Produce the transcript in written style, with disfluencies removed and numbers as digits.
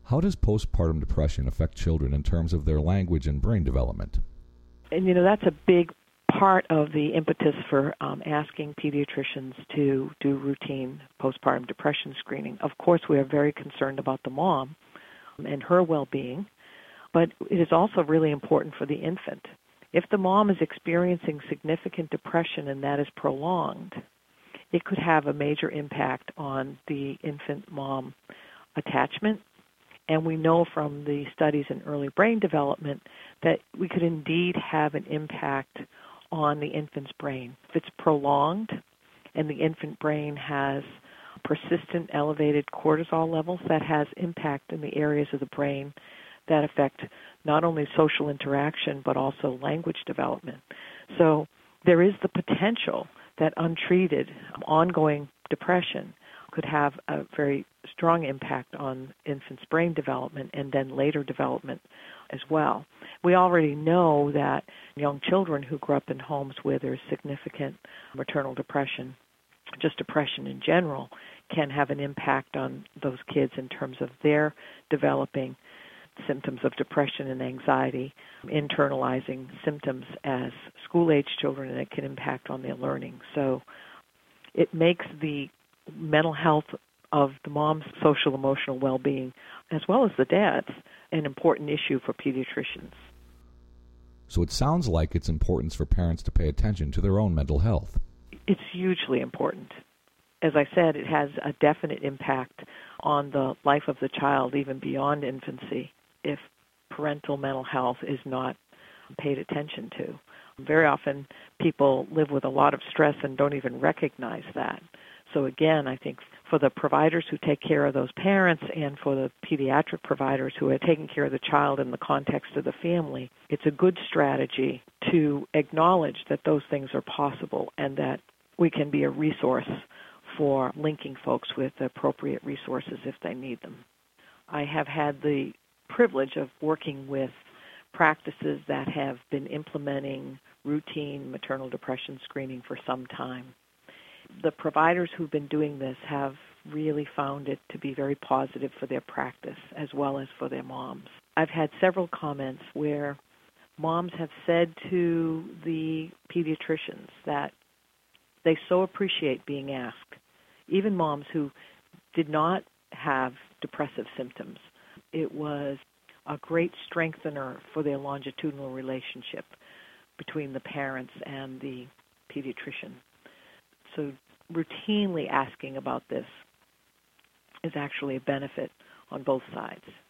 How does postpartum depression affect children in terms of their language and brain development? And, that's a big part of the impetus for asking pediatricians to do routine postpartum depression screening. Of course, we are very concerned about the mom and her well-being, but it is also really important for the infant. If the mom is experiencing significant depression and that is prolonged, it could have a major impact on the infant-mom attachment. And we know from the studies in early brain development that we could indeed have an impact on the infant's brain. If it's prolonged and the infant brain has persistent elevated cortisol levels, that has impact in the areas of the brain that affect not only social interaction but also language development. So there is the potential that untreated ongoing depression could have a very strong impact on infants' brain development and then later development as well. We already know that young children who grow up in homes where there's significant maternal depression, just depression in general, can have an impact on those kids in terms of their developing symptoms of depression and anxiety, internalizing symptoms as school-age children, and it can impact on their learning. So it makes the mental health of the mom's social emotional well-being as well as the dad's an important issue for pediatricians. So it sounds like it's important for parents to pay attention to their own mental health. It's hugely important. As I said, it has a definite impact on the life of the child even beyond infancy if parental mental health is not paid attention to. Very often people live with a lot of stress and don't even recognize that. So again, I think for the providers who take care of those parents and for the pediatric providers who are taking care of the child in the context of the family, it's a good strategy to acknowledge that those things are possible and that we can be a resource for linking folks with appropriate resources if they need them. I have had the privilege of working with practices that have been implementing routine maternal depression screening for some time. The providers who've been doing this have really found it to be very positive for their practice as well as for their moms. I've had several comments where moms have said to the pediatricians that they so appreciate being asked, even moms who did not have depressive symptoms. It was a great strengthener for their longitudinal relationship between the parents and the pediatrician. So routinely asking about this is actually a benefit on both sides.